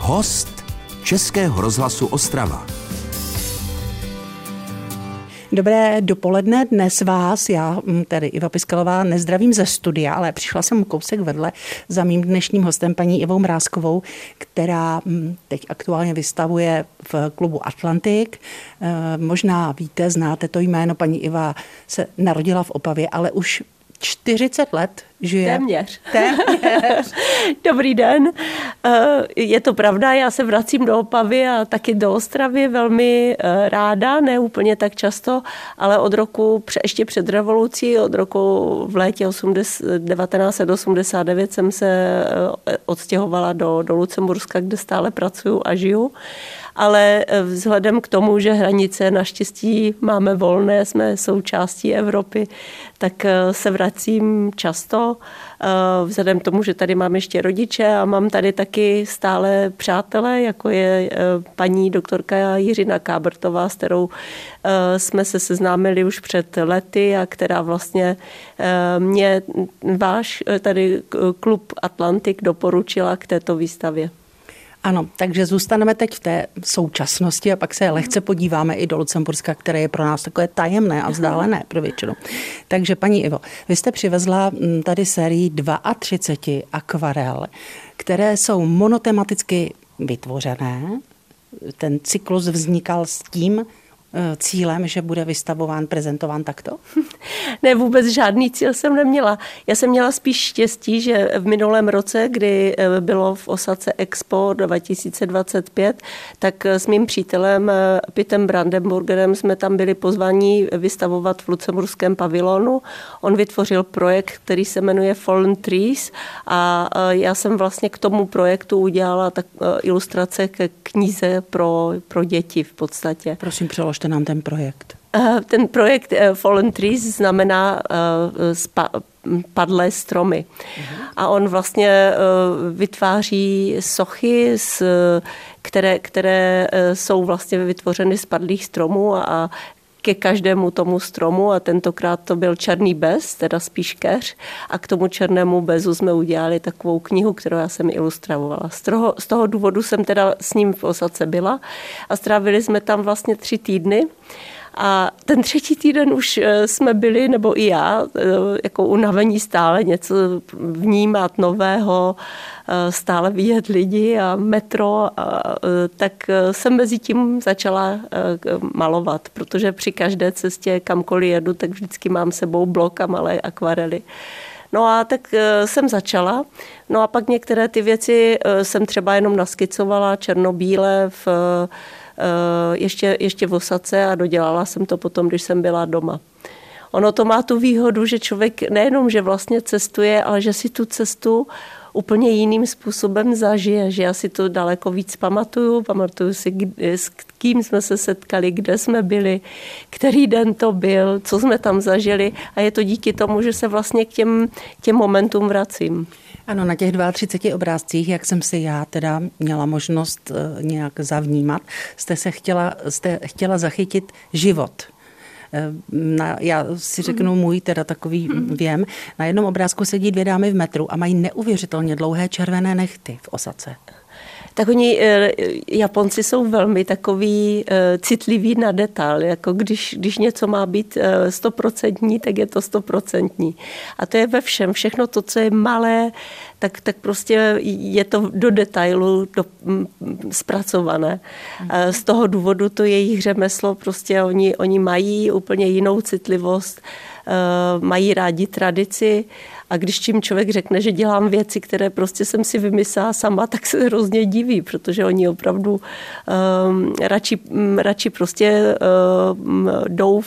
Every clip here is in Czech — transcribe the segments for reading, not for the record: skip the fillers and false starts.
Host Českého rozhlasu Ostrava. Dobré dopoledne, dnes vás, já tedy Iva Piskalová, nezdravím ze studia, ale přišla jsem kousek vedle za mým dnešním hostem, paní Ivou Mrázkovou, která teď aktuálně vystavuje v klubu Atlantik. Možná víte, znáte to jméno, paní Iva se narodila v Opavě, ale už 40 let žije. Téměř. Dobrý den. Je to pravda, já se vracím do Opavy a taky do Ostravy velmi ráda, ne úplně tak často, ale od roku, ještě před revolucí, od roku v létě 1989 jsem se odstěhovala do Lucemburska, kde stále pracuju a žiju. Ale vzhledem k tomu, že hranice naštěstí máme volné, jsme součástí Evropy, tak se vracím často. Vzhledem k tomu, že tady mám ještě rodiče a mám tady taky stále přátelé, jako je paní doktorka Jiřina Kábrtová, s kterou jsme se seznámili už před lety a která vlastně mě váš tady klub Atlantik doporučila k této výstavě. Ano, takže zůstaneme teď v té současnosti a pak se lehce podíváme i do Lucemburska, které je pro nás takové tajemné a vzdálené pro většinu. Takže paní Ivo, vy jste přivezla tady sérii 32 akvarel, které jsou monotematicky vytvořené. Ten cyklus vznikal s tím cílem, že bude vystavován, prezentován takto? Ne, vůbec žádný cíl jsem neměla. Já jsem měla spíš štěstí, že v minulém roce, kdy bylo v Osace Expo 2025, tak s mým přítelem Pitem Brandenburgerem jsme tam byli pozvaní vystavovat v lucemburském pavilonu. On vytvořil projekt, který se jmenuje Fallen Trees a já jsem vlastně k tomu projektu udělala tak ilustrace ke knize pro děti v podstatě. Prosím, přeložte nám ten projekt. Ten projekt Fallen Trees znamená padlé stromy. A on vlastně vytváří sochy, které jsou vlastně vytvořeny z padlých stromů a ke každému tomu stromu, a tentokrát to byl černý bez, teda spíš keř, a k tomu černému bezu jsme udělali takovou knihu, kterou já jsem ilustrovala. Z toho důvodu jsem teda s ním v Osace byla a strávili jsme tam vlastně 3 týdny. A ten 3. týden už jsme byli, nebo i já, jako unavení stále něco vnímat nového, stále vidět lidi a metro, tak jsem mezi tím začala malovat, protože při každé cestě, kamkoliv jedu, tak vždycky mám sebou blok a malé akvarely. No a tak jsem začala, no a pak některé ty věci jsem třeba jenom naskicovala černobíle ještě v Osace a dodělala jsem to potom, když jsem byla doma. Ono to má tu výhodu, že člověk nejenom, že vlastně cestuje, ale že si tu cestu úplně jiným způsobem zažije, že já si to daleko víc pamatuju si, s kým jsme se setkali, kde jsme byli, který den to byl, co jsme tam zažili, a je to díky tomu, že se vlastně k těm momentům vracím. Ano, na těch 32 obrázcích, jak jsem si já teda měla možnost nějak zavnímat, jste chtěla zachytit život. Já si řeknu můj teda takový věm. Na jednom obrázku sedí 2 dámy v metru a mají neuvěřitelně dlouhé červené nechty v Osace. Tak oni, Japonci jsou velmi takový citliví na detail, jako když něco má být 100%, tak je to 100%. A to je ve všem. Všechno to, co je malé, tak prostě je to do detailu zpracované. Z toho důvodu to jejich řemeslo, prostě oni mají úplně jinou citlivost, mají rádi tradici. A když tím člověk řekne, že dělám věci, které prostě jsem si vymyslela sama, tak se hrozně diví, protože oni opravdu radši prostě jdou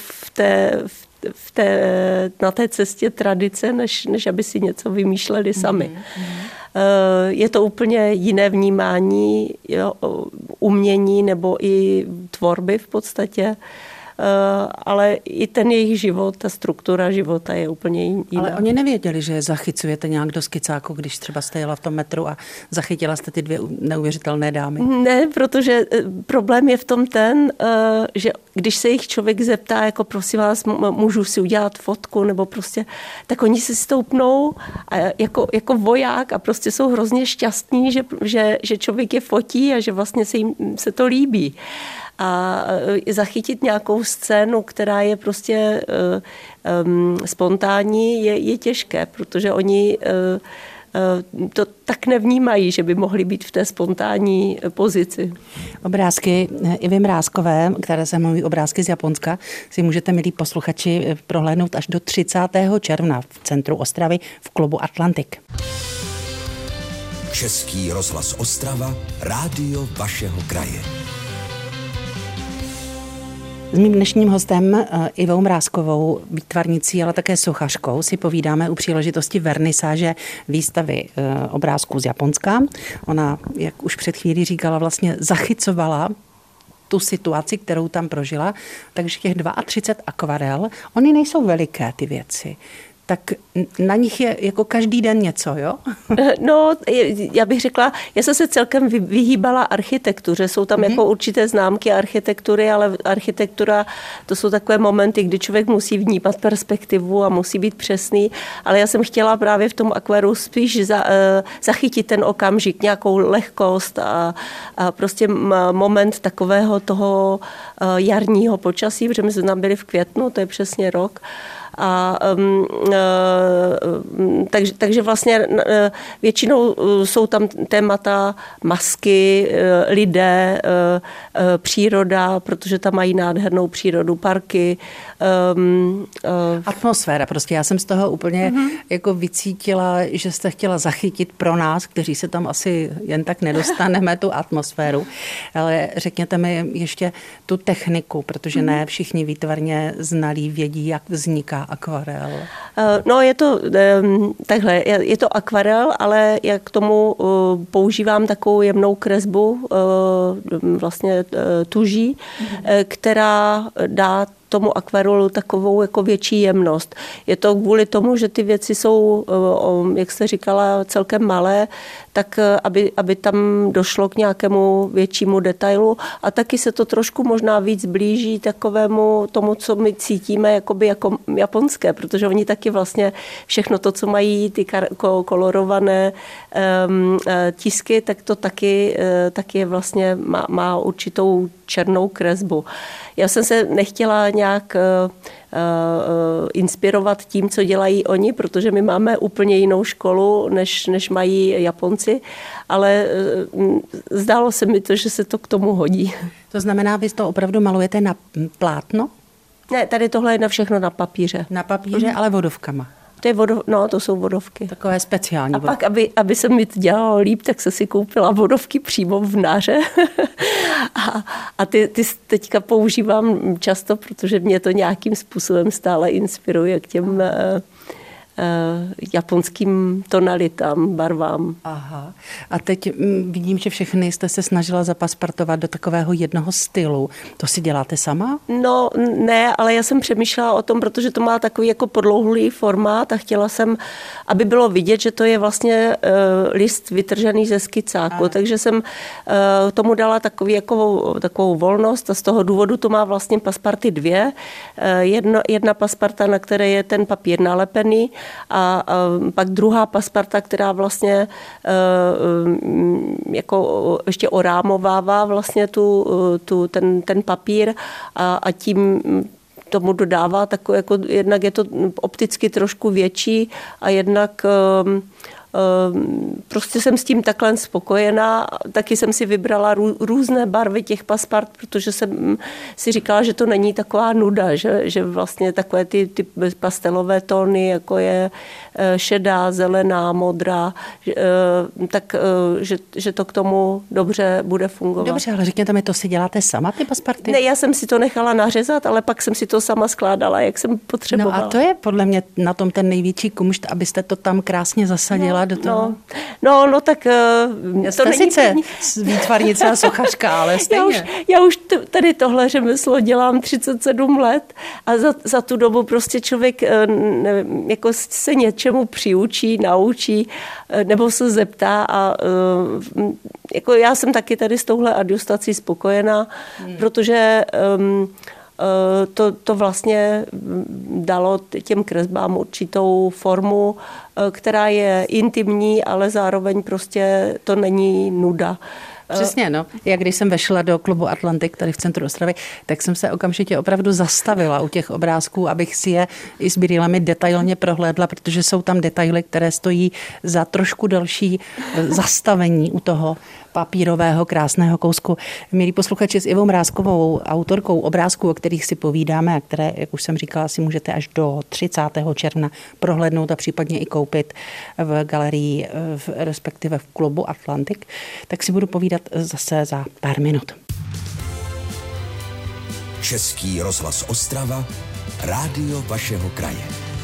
na té cestě tradice, než aby si něco vymýšleli sami. Je to úplně jiné vnímání umění nebo i tvorby v podstatě. ale i ten jejich život, ta struktura života je úplně jiná. Ale oni nevěděli, že zachycujete nějak do skicáku, když třeba jste jela v tom metru a zachytila jste ty 2 neuvěřitelné dámy? Ne, protože problém je v tom že když se jich člověk zeptá, jako prosím vás, můžu si udělat fotku, nebo prostě, tak oni se stoupnou jako voják a prostě jsou hrozně šťastní, že člověk je fotí a že vlastně se to líbí. A zachytit nějakou scénu, která je prostě spontánní, je těžké, protože oni to tak nevnímají, že by mohli být v té spontánní pozici. Obrázky Ivy Mrázkové, které se mluví obrázky z Japonska, si můžete, milí posluchači, prohlédnout až do 30. června v centru Ostravy v klubu Atlantik. Český rozhlas Ostrava, rádio vašeho kraje. S mým dnešním hostem Ivou Mrázkovou, výtvarnicí, ale také sochařkou, si povídáme u příležitosti vernisáže výstavy obrázků z Japonska. Ona, jak už před chvílí říkala, vlastně zachycovala tu situaci, kterou tam prožila, takže těch 32 akvarel, oni nejsou veliké ty věci. Tak na nich je jako každý den něco, jo? No, já bych řekla, já jsem se celkem vyhýbala architektuře. Jsou tam jako určité známky architektury, ale architektura, to jsou takové momenty, kdy člověk musí vnímat perspektivu a musí být přesný, ale já jsem chtěla právě v tom akvaru spíš zachytit ten okamžik, nějakou lehkost a prostě moment takového toho jarního počasí, protože my jsme tam byli v květnu, to je přesně rok. Takže vlastně většinou jsou tam témata masky, lidé, příroda, protože tam mají nádhernou přírodu, parky. Atmosféra, prostě já jsem z toho úplně jako vycítila, že jste chtěla zachytit pro nás, kteří se tam asi jen tak nedostaneme, tu atmosféru. Ale řekněte mi ještě tu techniku, protože ne všichni výtvarně znalí vědí, jak vzniká akvarel. No je to takhle, je to akvarel, ale já k tomu používám takovou jemnou kresbu, vlastně tuží, která dá tomu akvarelu takovou jako větší jemnost. Je to kvůli tomu, že ty věci jsou, jak jste říkala, celkem malé, tak aby tam došlo k nějakému většímu detailu a taky se to trošku možná víc blíží takovému tomu, co my cítíme jakoby jako japonské, protože oni taky vlastně všechno to, co mají ty kolorované tisky, tak to taky vlastně má určitou černou kresbu. Já jsem se nechtěla nějak inspirovat tím, co dělají oni, protože my máme úplně jinou školu, než mají Japonci, ale zdálo se mi to, že se to k tomu hodí. To znamená, vy to opravdu malujete na plátno? Ne, tady tohle je na všechno na papíře. Na papíře, ale vodovkama. To jsou vodovky. Takové speciální vodovky. A pak, aby se mi to dělalo líp, tak se si koupila vodovky přímo v náře. a ty teďka používám často, protože mě to nějakým způsobem stále inspiruje k těm japonským tonalitám, barvám. Aha. A teď vidím, že všechny jste se snažila zapaspartovat do takového jednoho stylu. To si děláte sama? No ne, ale já jsem přemýšlela o tom, protože to má takový jako podlouhlý formát a chtěla jsem, aby bylo vidět, že to je vlastně list vytržený ze skicáku. Takže jsem tomu dala takovou volnost a z toho důvodu to má vlastně pasparty 2. Jedna pasparta, na které je ten papír nalepený, a pak druhá pasparta, která vlastně jako ještě orámovává vlastně ten papír a tím tomu dodává takový, jako jednak je to opticky trošku větší a jednak prostě jsem s tím takhle spokojená. Taky jsem si vybrala různé barvy těch paspart, protože jsem si říkala, že to není taková nuda, že vlastně takové ty pastelové tóny, jako je šedá, zelená, modrá, že to k tomu dobře bude fungovat. Dobře, ale řekněte mi, to si děláte sama, ty pasparty? Ne, já jsem si to nechala nařezat, ale pak jsem si to sama skládala, jak jsem potřebovala. No a to je podle mě na tom ten největší kumšt, abyste to tam krásně zasadila dala do toho? No tak... Jste to sice výtvarnice a sochařka, ale stejně. Já už tady tohle řemeslo dělám 37 let a za tu dobu prostě člověk jako se něčemu přiučí, naučí nebo se zeptá a jako já jsem taky tady s touhle adjustací spokojená, protože to vlastně dalo těm kresbám určitou formu, která je intimní, ale zároveň prostě to není nuda. Přesně, no. Já když jsem vešla do klubu Atlantik tady v centru Ostravy, tak jsem se okamžitě opravdu zastavila u těch obrázků, abych si je i s brýlemi detailně prohlédla, protože jsou tam detaily, které stojí za trošku delší zastavení u toho papírového krásného kousku. Milí posluchači, s Ivou Mrázkovou, autorkou obrázků, o kterých si povídáme a které, jak už jsem říkala, si můžete až do 30. června prohlédnout a případně i koupit v galerii, respektive v klubu Atlantik, tak si budu povídat zase za pár minut. Český rozhlas Ostrava, rádio vašeho kraje.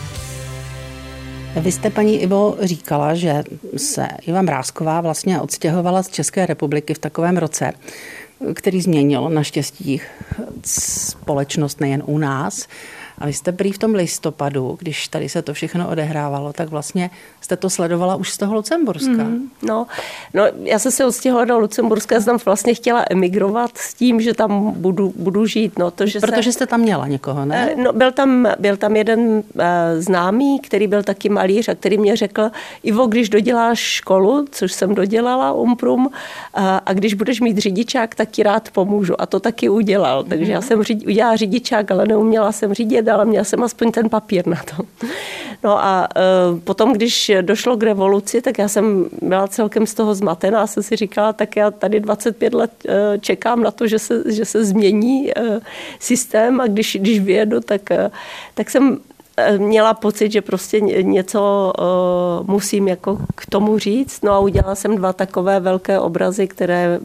Vy jste, paní Ivo, říkala, že se Iva Mrázková vlastně odstěhovala z České republiky v takovém roce, který změnil naštěstí společnost nejen u nás. A vy jste prý v tom listopadu, když tady se to všechno odehrávalo, tak vlastně jste to sledovala už z toho Lucemburska. No, já jsem se odstěhovala do Lucemburska, jsem vlastně chtěla emigrovat s tím, že tam budu žít. No, protože jste tam měla někoho, ne? No, byl tam jeden známý, který byl taky malíř a který mě řekl, Ivo, když doděláš školu, což jsem dodělala, Umprum, a když budeš mít řidičák, tak ti rád pomůžu. A to taky udělal. Takže já jsem udělala řidičák, ale neuměla jsem řídit, ale měla jsem aspoň ten papír na to. No a potom, když došlo k revoluci, tak já jsem byla celkem z toho zmatená a jsem si říkala, tak já tady 25 let čekám na to, že se změní systém a když vyjedu, tak jsem měla pocit, že prostě něco musím jako k tomu říct. No a udělala jsem 2 takové velké obrazy, které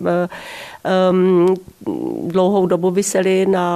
dlouhou dobu visely na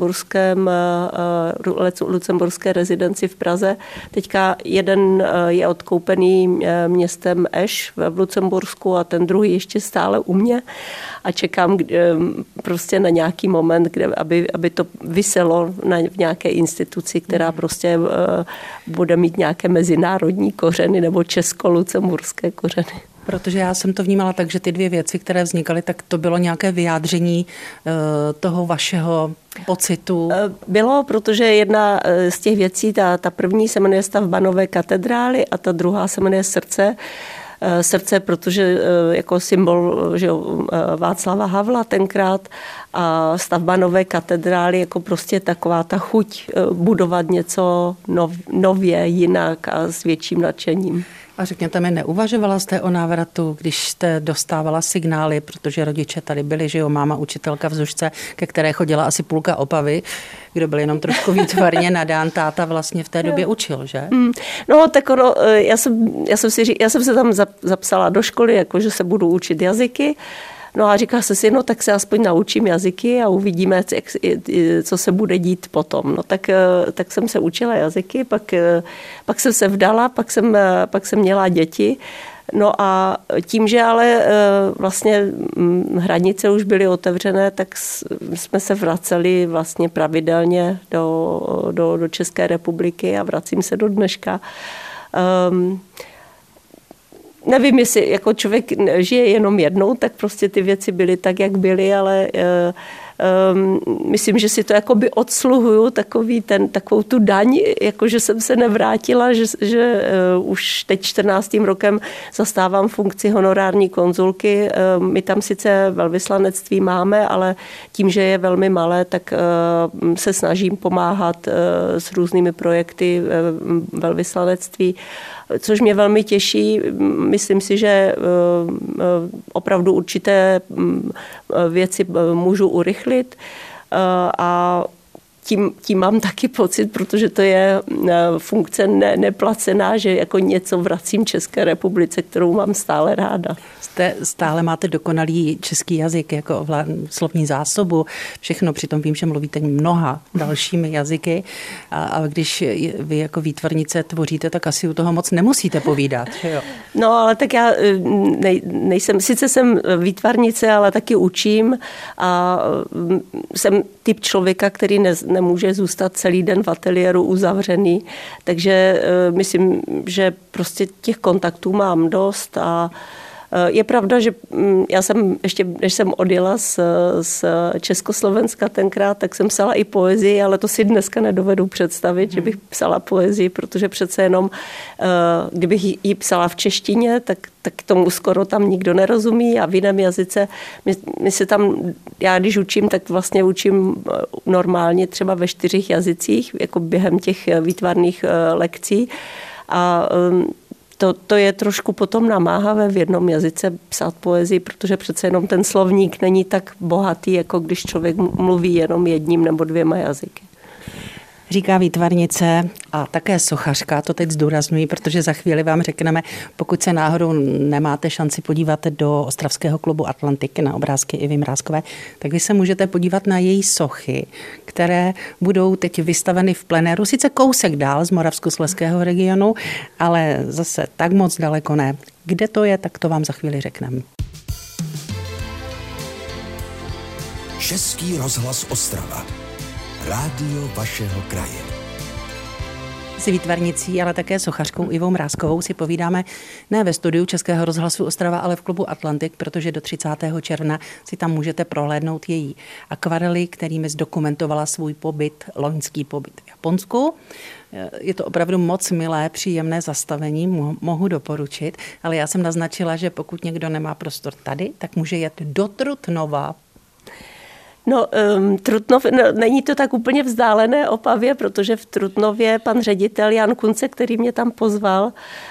lucemburské rezidenci v Praze. Teďka jeden je odkoupený městem Eš v Lucembursku a ten druhý ještě stále u mě a čekám prostě na nějaký moment, aby to viselo v nějaké instituci, která prostě bude mít nějaké mezinárodní kořeny nebo česko-lucemburské kořeny. Protože já jsem to vnímala tak, že ty 2 věci, které vznikaly, tak to bylo nějaké vyjádření toho vašeho pocitu. Bylo, protože jedna z těch věcí, ta první se jmenuje Stavba nové katedrály a ta druhá se jmenuje Srdce, protože jako symbol, že Václava Havla tenkrát a stavba nové katedrály jako prostě taková ta chuť budovat něco nově, jinak a s větším nadšením. A řekněte mi, neuvažovala jste o návratu, když jste dostávala signály, protože rodiče tady byli, že jo, máma učitelka v Zušce, ke které chodila asi půlka Opavy, kdo byl jenom trošku výtvarně nadán, táta vlastně v té době učil, že? No, tak ono, já jsem se tam zapsala do školy, jako že se budu učit jazyky. No a říká se si, no tak se aspoň naučím jazyky a uvidíme, co se bude dít potom. No tak jsem se učila jazyky, pak jsem se vdala, pak jsem měla děti. No a tím, že ale vlastně hranice už byly otevřené, tak jsme se vraceli vlastně pravidelně do České republiky a vracím se do dneška. Nevím, jestli jako člověk žije jenom jednou, tak prostě ty věci byly tak, jak byly, ale myslím, že si to jakoby odsluhuju, takovou tu daň, jako že jsem se nevrátila, že už teď 14. rokem zastávám funkci honorární konzulky. My tam sice velvyslanectví máme, ale tím, že je velmi malé, tak se snažím pomáhat s různými projekty velvyslanectví, což mě velmi těší. Myslím si, že opravdu určité věci můžu urychlit a tím mám taky pocit, protože to je funkce neplacená, že jako něco vracím České republice, kterou mám stále ráda. Stále máte dokonalý český jazyk, jako slovní zásobu, všechno, přitom vím, že mluvíte mnoha dalšími jazyky a když vy jako výtvarnice tvoříte, tak asi u toho moc nemusíte povídat. Jo. No, ale tak já nejsem, sice jsem výtvarnice, ale taky učím a jsem typ člověka, který nemůže zůstat celý den v ateliéru uzavřený, takže myslím, že prostě těch kontaktů mám dost a je pravda, že já jsem ještě, než jsem odjela z Československa tenkrát, tak jsem psala i poezii, ale to si dneska nedovedu představit, že bych psala poezii, protože přece jenom, kdybych ji psala v češtině, tak tomu skoro tam nikdo nerozumí a v jiném jazyce. My se tam, já když učím, tak vlastně učím normálně třeba ve 4 jazycích, jako během těch výtvarných lekcí a to je trošku potom namáhavé v jednom jazyce psát poezii, protože přece jenom ten slovník není tak bohatý, jako když člověk mluví jenom jedním nebo 2 jazyky. Říká výtvarnice a také sochařka, to teď zdůrazňuji, protože za chvíli vám řekneme, pokud se náhodou nemáte šanci podívat do Ostravského klubu Atlantik na obrázky Ivy Mrázkové, tak vy se můžete podívat na její sochy, které budou teď vystaveny v plenéru, sice kousek dál z Moravskoslezského regionu, ale zase tak moc daleko ne. Kde to je, tak to vám za chvíli řekneme. Český rozhlas Ostrava. Rádio vašeho kraje. S výtvarnicí, ale také sochařkou Ivou Mrázkovou si povídáme ne ve studiu Českého rozhlasu Ostrava, ale v klubu Atlantik, protože do 30. června si tam můžete prohlédnout její akvarely, kterými zdokumentovala svůj pobyt, loňský pobyt v Japonsku. Je to opravdu moc milé, příjemné zastavení, mohu doporučit, ale já jsem naznačila, že pokud někdo nemá prostor tady, tak může jet do Trutnova. No, Trutnov, není to tak úplně vzdálené Opavě, protože v Trutnově pan ředitel Jan Kunce, který mě tam pozval,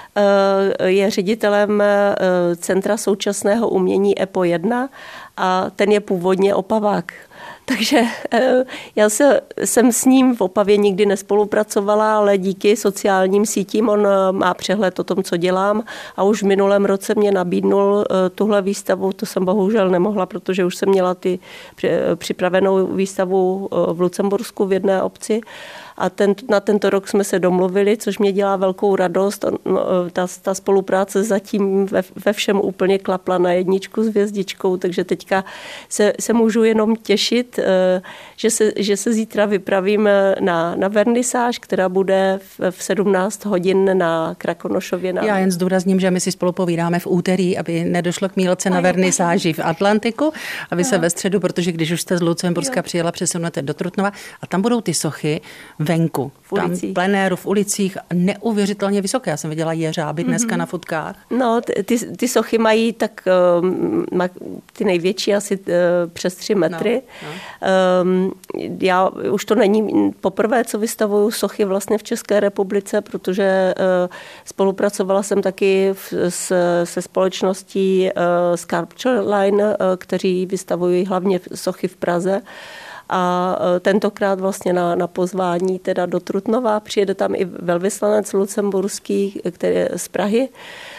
je ředitelem Centra současného umění EPO 1 a ten je původně Opavák. Takže já jsem s ním v Opavě nikdy nespolupracovala, ale díky sociálním sítím on má přehled o tom, co dělám a už v minulém roce mě nabídnul tuhle výstavu, to jsem bohužel nemohla, protože už jsem měla připravenou výstavu v Lucembursku v jedné obci a na tento rok jsme se domluvili, což mě dělá velkou radost. Ta spolupráce zatím ve všem úplně klapla na 1 s hvězdičkou, takže teďka se můžu jenom těšit, že se zítra vypravím na vernisáž, která bude v 17 hodin na Krakonošově. Já jen zdůrazním, že my si spolu povídáme v úterý, aby nedošlo k mýlce na vernisáži v Atlantiku, aby se ve středu, protože když už jste z Lucemburska přijela, přesunete do Trutnova a tam budou ty sochy venku, tam v plenéru, v ulicích, neuvěřitelně vysoké. Já jsem viděla jeřáby dneska na fotkách. No, ty sochy mají tak ty největší asi přes 3 metry. No. Já už to není poprvé, co vystavuju sochy vlastně v České republice, protože spolupracovala jsem taky se společností Sculpture Line, kteří vystavují hlavně sochy v Praze. A tentokrát vlastně na pozvání teda do Trutnova přijede tam i velvyslanec lucemburský, který je z Prahy.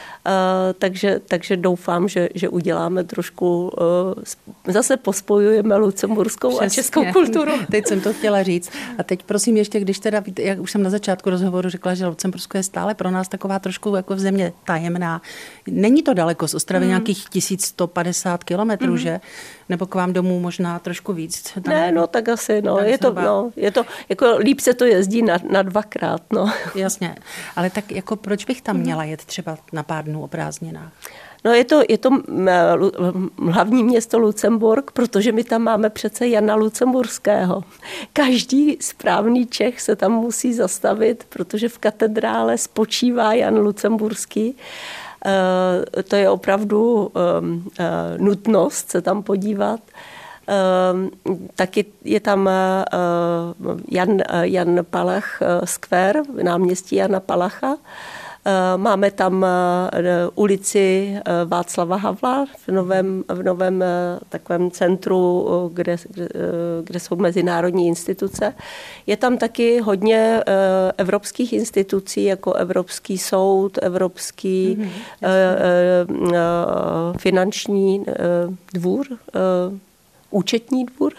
Takže doufám, že uděláme trošku, zase pospojujeme lucemburskou Přesně. A českou kulturu. Teď jsem to chtěla říct. A teď prosím ještě, když teda, jak už jsem na začátku rozhovoru řekla, že Lucembursko je stále pro nás taková trošku jako v země tajemná. Není to daleko z Ostravy, nějakých 1150 kilometrů, že? Nebo k vám domů možná trošku víc? Tam, ne, no tak asi, no. Je to, jako líp se to jezdí na 2krát, no. Jasně, ale tak jako proč bych tam měla jet třeba na pár dnů o prázdninách? No je to hlavní město Lucemburk, protože my tam máme přece Jana Lucemburského. Každý správný Čech se tam musí zastavit, protože v katedrále spočívá Jan Lucemburský. To je opravdu nutnost se tam podívat. Taky je tam Jan Palach Square, náměstí Jana Palacha. Máme tam ulici Václava Havla v novém takovém centru, kde jsou mezinárodní instituce. Je tam taky hodně evropských institucí, jako Evropský soud, Evropský finanční dvůr, účetní dvůr.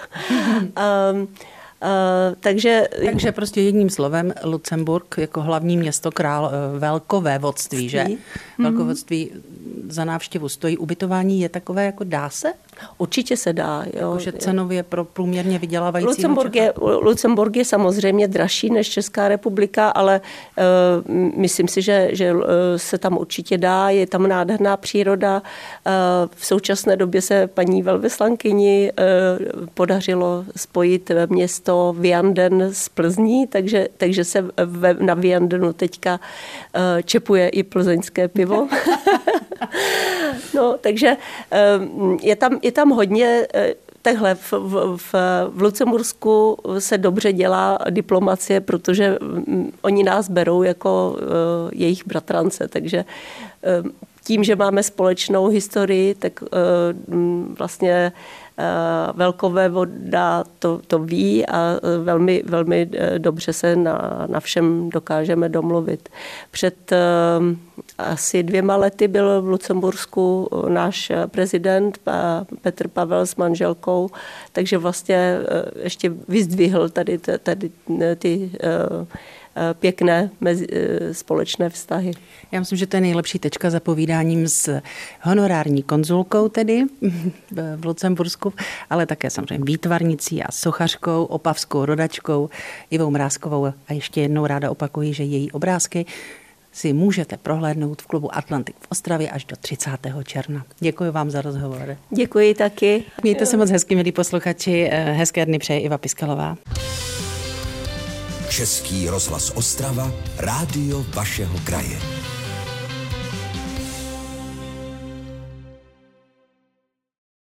Takže prostě jedním slovem Lucemburk jako hlavní město velkovévodství, že? Velkovévodství za návštěvu stojí. Ubytování je takové, jako dá se? Určitě se dá. Jakože cenově pro průměrně vydělávající. Lucemburk je samozřejmě dražší než Česká republika, ale myslím si, že se tam určitě dá. Je tam nádherná příroda. V současné době se paní velvyslankyni podařilo spojit město Vianden s Plzní, takže se na Viandenu teďka čepuje i plzeňské pivo. No, takže je tam hodně, takhle v Lucembursku se dobře dělá diplomacie, protože oni nás berou jako jejich bratrance, takže tím, že máme společnou historii, tak vlastně velkovévoda to ví a velmi, velmi dobře se na všem dokážeme domluvit. Před asi 2 lety byl v Lucembursku náš prezident Petr Pavel s manželkou, takže vlastně ještě vyzdvihl tady ty pěkné společné vztahy. Já myslím, že to je nejlepší tečka za povídáním s honorární konzulkou tedy v Lucembursku, ale také samozřejmě výtvarnicí a sochařkou, opavskou rodačkou Ivou Mrázkovou. A ještě jednou ráda opakuji, že její obrázky si můžete prohlédnout v klubu Atlantik v Ostravě až do 30. června. Děkuji vám za rozhovor. Děkuji taky. Mějte se moc hezky, milí posluchači. Hezké dny přeje Iva Piskalová. Český rozhlas Ostrava, rádio vašeho kraje.